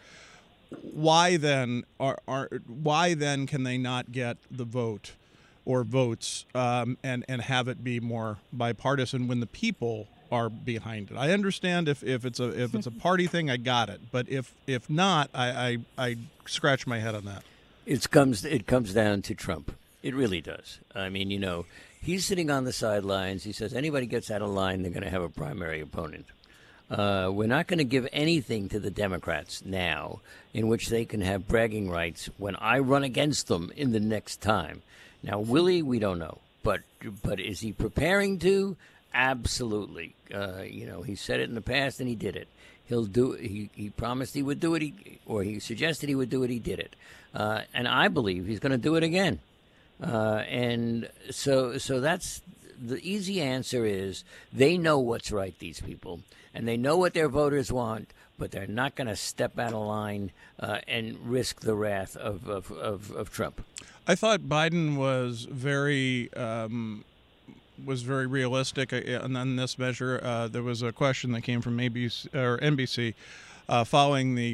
why then are are why then can they not get the vote or votes um, and, and have it be more bipartisan when the people are behind it? I understand if, if it's a if it's a party thing, I got it. But if if not, I, I, I scratch my head on that. It comes it comes down to Trump. It really does. I mean, you know, he's sitting on the sidelines. He says anybody gets out of line, they're going to have a primary opponent. Uh, we're not going to give anything to the Democrats now in which they can have bragging rights when I run against them in the next time. Now, will he? We don't know. But but is he preparing to? Absolutely. Uh, you know, he said it in the past and he did it. He'll do. He, he promised he would do it, he, or he suggested he would do it. He did it. Uh, and I believe he's going to do it again. Uh, and so so that's the easy answer is they know what's right, these people, and they know what their voters want, but they're not going to step out of line uh, and risk the wrath of, of, of, of Trump. I thought Biden was very um, was very realistic on, on this measure. Uh, there was a question that came from A B C or N B C uh, following the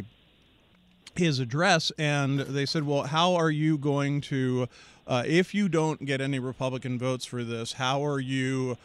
his address, and they said, "Well, how are you going to, uh, if you don't get any Republican votes for this, how are you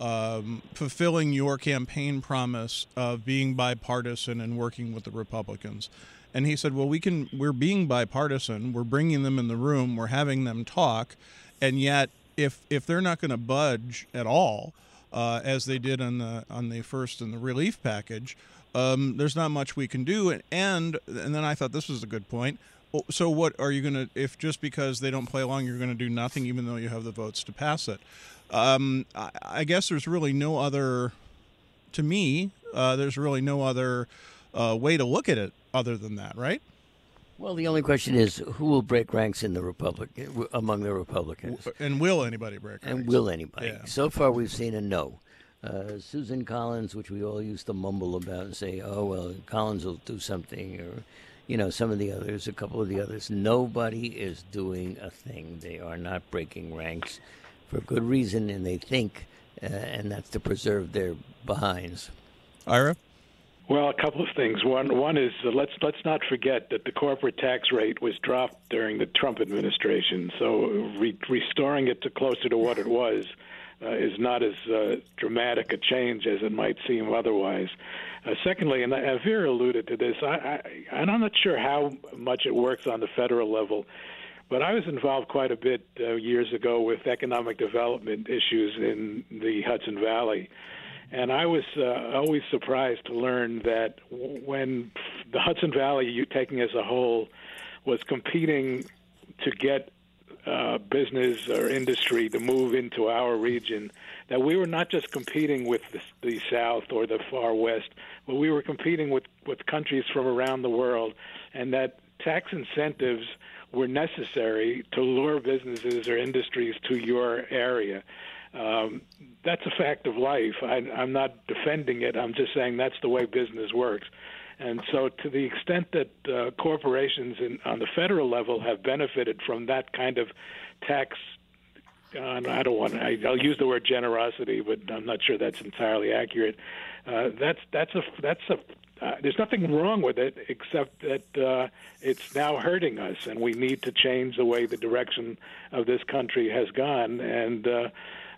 um, fulfilling your campaign promise of being bipartisan and working with the Republicans?" And he said, well, we can, we're being bipartisan, we're bringing them in the room, we're having them talk, and yet if if they're not going to budge at all, uh, as they did on the on the first and the relief package, um, there's not much we can do. And, and and then I thought this was a good point. So what are you going to, if just because they don't play along, you're going to do nothing even though you have the votes to pass it? Um, I, I guess there's really no other, to me, uh, there's really no other uh, way to look at it other than that, right? Well, the only question is who will break ranks in the Republic among the Republicans, and will anybody break ranks? And will anybody? Yeah. So far, we've seen a no. Uh, Susan Collins, which we all used to mumble about and say, "Oh well, Collins will do something," or you know, some of the others, a couple of the others. Nobody is doing a thing. They are not breaking ranks for good reason, and they think, uh, and that's to preserve their behinds. Ira? Well, a couple of things. One, one is uh, let's let's not forget that the corporate tax rate was dropped during the Trump administration. So re- restoring it to closer to what it was uh, is not as uh, dramatic a change as it might seem otherwise. Uh, secondly, and uh, Vera alluded to this, I, I, and I'm not sure how much it works on the federal level, but I was involved quite a bit uh, years ago with economic development issues in the Hudson Valley. And I was uh, always surprised to learn that when the Hudson Valley, you taking as a whole, was competing to get uh, business or industry to move into our region, that we were not just competing with the, the South or the far West, but we were competing with, with countries from around the world, and that tax incentives were necessary to lure businesses or industries to your area. Um, that's a fact of life. I, I'm not defending it. I'm just saying that's the way business works. And so to the extent that uh, corporations in, on the federal level have benefited from that kind of tax, uh, I don't want to, I, I'll use the word generosity, but I'm not sure that's entirely accurate. Uh, that's, that's a, that's a, uh, there's nothing wrong with it except that uh, it's now hurting us, and we need to change the way the direction of this country has gone. And uh,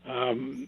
Um,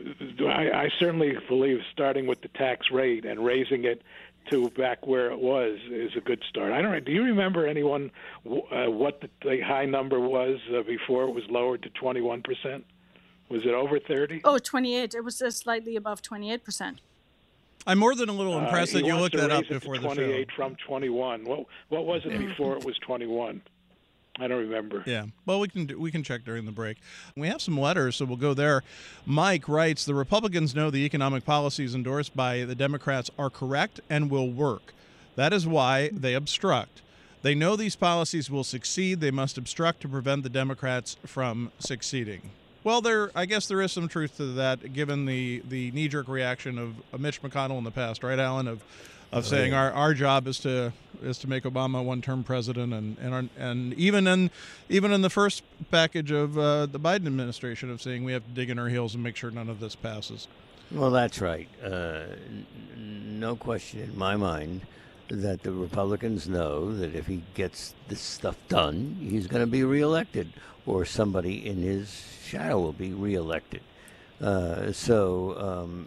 I, I certainly believe starting with the tax rate and raising it to back where it was is a good start. I don't know. Do you remember anyone uh, what the, the high number was uh, before it was lowered to twenty-one percent? Was it over thirty? Oh, twenty-eight. It was just slightly above twenty-eight percent. I'm more than a little impressed uh, that you wants looked to that raise up it before to the show. twenty-eight from twenty-one. What what was it before it was twenty-one? I don't remember. Yeah. Well, we can do, we can check during the break. We have some letters, so we'll go there. Mike writes, the Republicans know the economic policies endorsed by the Democrats are correct and will work. That is why they obstruct. They know these policies will succeed. They must obstruct to prevent the Democrats from succeeding. Well, there, I guess there is some truth to that, given the, the knee-jerk reaction of, of Mitch McConnell in the past, right, Alan, of of Oh, saying yeah. our, our job is to is to make Obama one-term president, and and our, and even in even in the first package of uh, the Biden administration of saying we have to dig in our heels and make sure none of this passes. Well, that's right. Uh, n- no question in my mind that the Republicans know that if he gets this stuff done, he's going to be reelected, or somebody in his shadow will be reelected. Uh, so, um,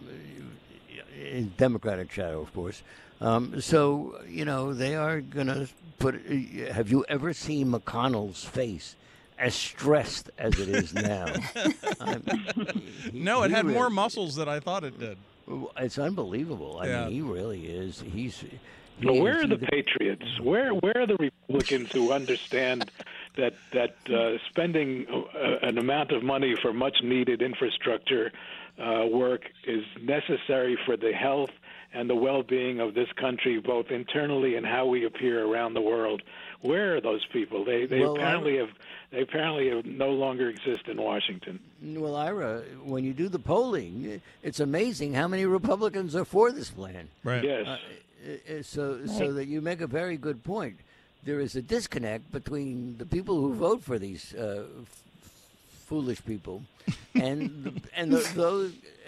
in Democratic shadow, of course. Um, so, you know, they are going to put. Have you ever seen McConnell's face as stressed as it is now? um, he, No, it he had really- more muscles than I thought it did. It's unbelievable. I Yeah. mean, he really is. He's. He But where is are the either- patriots? Where where are the Republicans who understand that that uh, spending uh, an amount of money for much needed infrastructure uh, work is necessary for the health and the well-being of this country, both internally and how we appear around the world? Where are those people? They they Well, apparently have they apparently have no longer exist in Washington. Well, Ira, when you do the polling, it's amazing how many Republicans are for this plan. Right. Yes. Uh, uh, so, so that you make a very good point. There is a disconnect between the people who vote for these uh, f- foolish people, and the, and the, those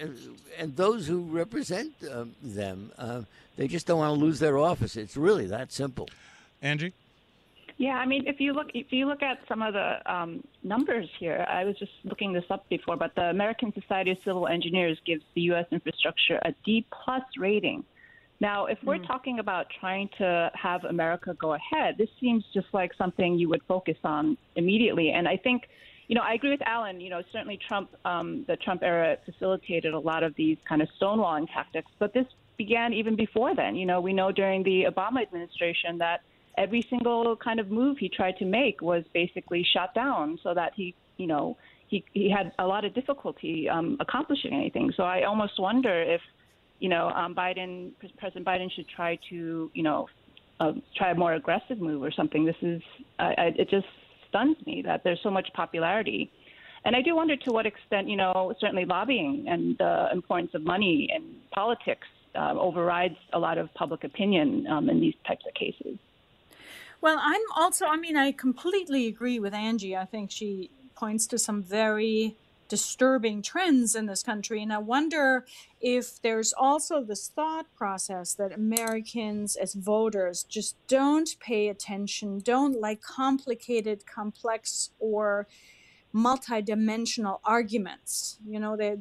and those who represent um, them. Uh, they just don't want to lose their office. It's really that simple. Angie? Yeah, I mean, if you look if you look at some of the um, numbers here, I was just looking this up before, but the American Society of Civil Engineers gives the U S infrastructure a D plus rating. Now, if we're talking about trying to have America go ahead, this seems just like something you would focus on immediately. And I think, you know, I agree with Alan. You know, certainly Trump, um, the Trump era facilitated a lot of these kind of stonewalling tactics, but this began even before then. You know, we know during the Obama administration that every single kind of move he tried to make was basically shot down, so that he, you know, he he had a lot of difficulty um, accomplishing anything. So I almost wonder if, you know, um, Biden, President Biden should try to, you know, uh, try a more aggressive move or something. This is, I, I, it just stuns me that there's so much popularity. And I do wonder to what extent, you know, certainly lobbying and the importance of money in politics uh, overrides a lot of public opinion um, in these types of cases. Well, I'm also, I mean, I completely agree with Angie. I think she points to some very disturbing trends in this country. And I wonder if there's also this thought process that Americans as voters just don't pay attention, don't like complicated, complex, or multidimensional arguments. You know, they,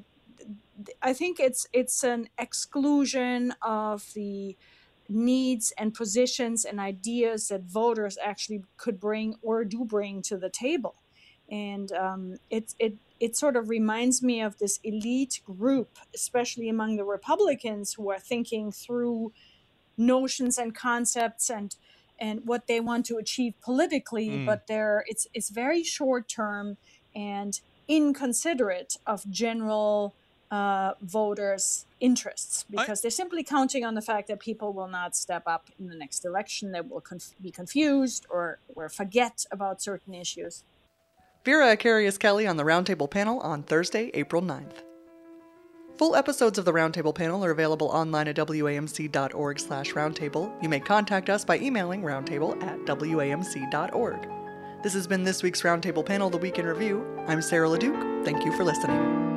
I think it's it's an exclusion of the needs and positions and ideas that voters actually could bring or do bring to the table. And um, it, it, it sort of reminds me of this elite group, especially among the Republicans, who are thinking through notions and concepts and and what they want to achieve politically, Mm. but they're it's it's very short term and inconsiderate of general uh, voters' interests, because they're simply counting on the fact that people will not step up in the next election, that will conf- be confused or, or forget about certain issues. Vera Acarius Kelly on the Roundtable panel on Thursday, April ninth. Full episodes of the Roundtable panel are available online at W A M C dot org slash roundtable. You may contact us by emailing roundtable at W A M C dot org. This has been this week's Roundtable panel, The Week in Review. I'm Sarah LeDuc. Thank you for listening.